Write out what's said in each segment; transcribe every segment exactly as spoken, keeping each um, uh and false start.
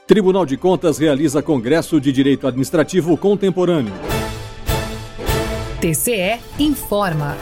Tribunal de Contas realiza Congresso de Direito Administrativo Contemporâneo. T C E informa.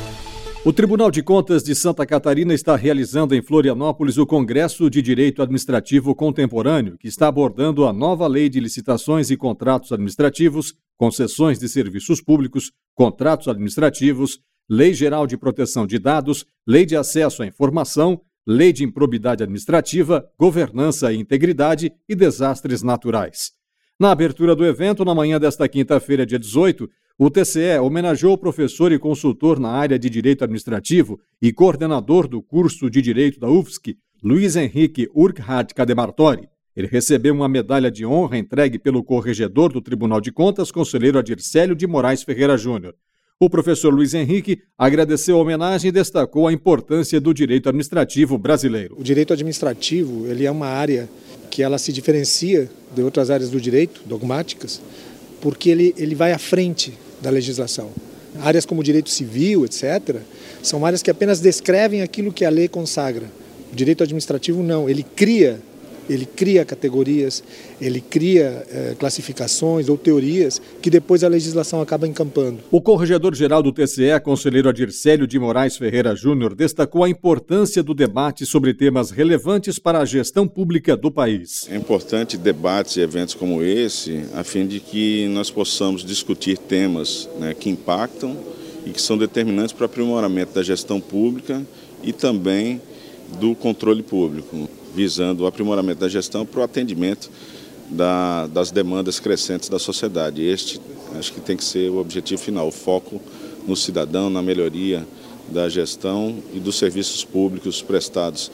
O Tribunal de Contas de Santa Catarina está realizando em Florianópolis o Congresso de Direito Administrativo Contemporâneo, que está abordando a nova Lei de Licitações e Contratos Administrativos, Concessões de Serviços Públicos, Contratos Administrativos, Lei Geral de Proteção de Dados, Lei de Acesso à Informação, Lei de Improbidade Administrativa, Governança e Integridade e Desastres Naturais. Na abertura do evento, na manhã desta quinta-feira, dia dezoito, o T C E homenageou o professor e consultor na área de Direito Administrativo e coordenador do curso de Direito da U F S C, Luiz Henrique Urquhart Cademartori. Ele recebeu uma medalha de honra entregue pelo corregedor do Tribunal de Contas, conselheiro Adircélio de Moraes Ferreira Júnior. O professor Luiz Henrique agradeceu a homenagem e destacou a importância do direito administrativo brasileiro. O direito administrativo ele é uma área que ela se diferencia de outras áreas do direito, dogmáticas, porque ele, ele vai à frente da legislação. Áreas como o direito civil, etcétera, são áreas que apenas descrevem aquilo que a lei consagra. O direito administrativo não, ele cria Ele cria categorias, ele cria eh, classificações ou teorias que depois a legislação acaba encampando. O corregedor-geral do T C E, conselheiro Adircélio de Moraes Ferreira Júnior, destacou a importância do debate sobre temas relevantes para a gestão pública do país. É importante debates e eventos como esse, a fim de que nós possamos discutir temas, né, que impactam e que são determinantes para o aprimoramento da gestão pública e também do controle público, visando o aprimoramento da gestão para o atendimento da, das demandas crescentes da sociedade. Este, acho que tem que ser o objetivo final, o foco no cidadão, na melhoria da gestão e dos serviços públicos prestados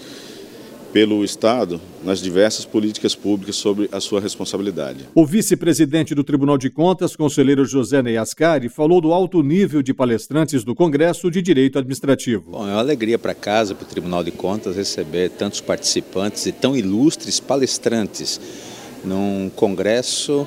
pelo Estado nas diversas políticas públicas sobre a sua responsabilidade. O vice-presidente do Tribunal de Contas, conselheiro José Ney Ascari, falou do alto nível de palestrantes do Congresso de Direito Administrativo. Bom, é uma alegria para casa, para o Tribunal de Contas, receber tantos participantes e tão ilustres palestrantes num congresso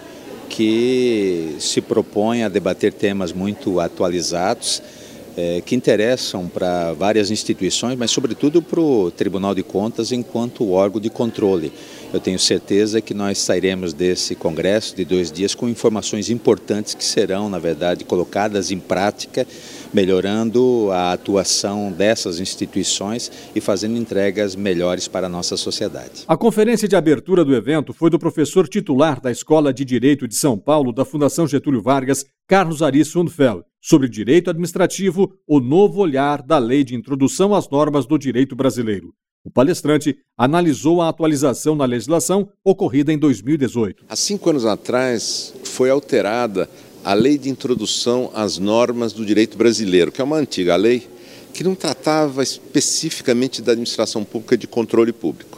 que se propõe a debater temas muito atualizados, É, que interessam para várias instituições, mas sobretudo para o Tribunal de Contas enquanto órgão de controle. Eu tenho certeza que nós sairemos desse congresso de dois dias com informações importantes que serão, na verdade, colocadas em prática, melhorando a atuação dessas instituições e fazendo entregas melhores para a nossa sociedade. A conferência de abertura do evento foi do professor titular da Escola de Direito de São Paulo da Fundação Getúlio Vargas, Carlos Ari Sundfeld, sobre direito administrativo, o novo olhar da Lei de Introdução às Normas do Direito Brasileiro. O palestrante analisou a atualização na legislação ocorrida em dois mil e dezoito. Há cinco anos atrás foi alterada a Lei de Introdução às Normas do Direito Brasileiro, que é uma antiga lei que não tratava especificamente da administração pública de controle público.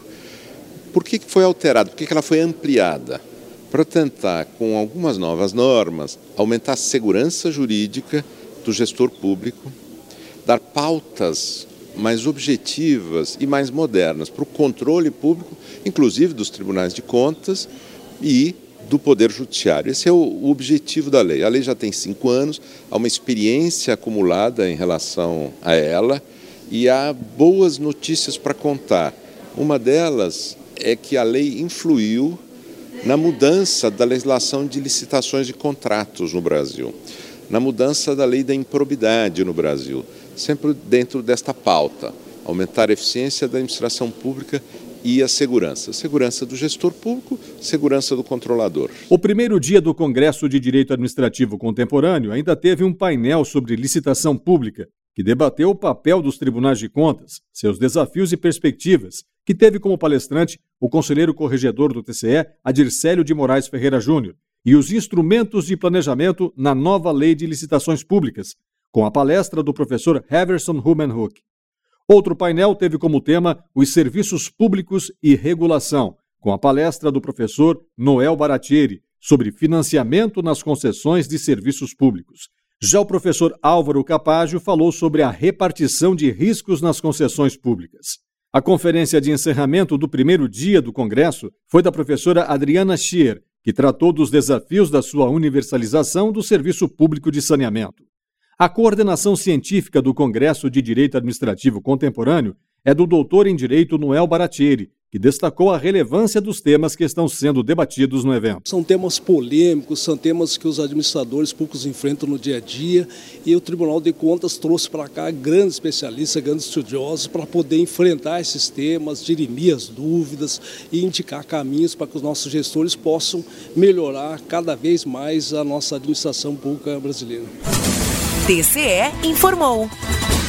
Por que foi alterada? Por que ela foi ampliada? Para tentar, com algumas novas normas, aumentar a segurança jurídica do gestor público, dar pautas mais objetivas e mais modernas para o controle público, inclusive dos tribunais de contas e do Poder Judiciário. Esse é o objetivo da lei. A lei já tem cinco anos, há uma experiência acumulada em relação a ela e há boas notícias para contar. Uma delas é que a lei influiu na mudança da legislação de licitações de contratos no Brasil, na mudança da lei da improbidade no Brasil, sempre dentro desta pauta, aumentar a eficiência da administração pública e a segurança. Segurança do gestor público, segurança do controlador. O primeiro dia do Congresso de Direito Administrativo Contemporâneo ainda teve um painel sobre licitação pública, que debateu o papel dos tribunais de contas, seus desafios e perspectivas, que teve como palestrante o conselheiro corregedor do T C E, Adircélio de Moraes Ferreira Júnior, e os instrumentos de planejamento na nova Lei de Licitações Públicas, com a palestra do professor Heverson Humenhoek. Outro painel teve como tema os serviços públicos e regulação, com a palestra do professor Noel Baratieri, sobre financiamento nas concessões de serviços públicos. Já o professor Álvaro Capágio falou sobre a repartição de riscos nas concessões públicas. A conferência de encerramento do primeiro dia do Congresso foi da professora Adriana Schier, que tratou dos desafios da sua universalização do serviço público de saneamento. A coordenação científica do Congresso de Direito Administrativo Contemporâneo é do doutor em Direito Noel Baratieri, que destacou a relevância dos temas que estão sendo debatidos no evento. São temas polêmicos, são temas que os administradores públicos enfrentam no dia a dia e o Tribunal de Contas trouxe para cá grandes especialistas, grandes estudiosos para poder enfrentar esses temas, dirimir as dúvidas e indicar caminhos para que os nossos gestores possam melhorar cada vez mais a nossa administração pública brasileira. T C E informou.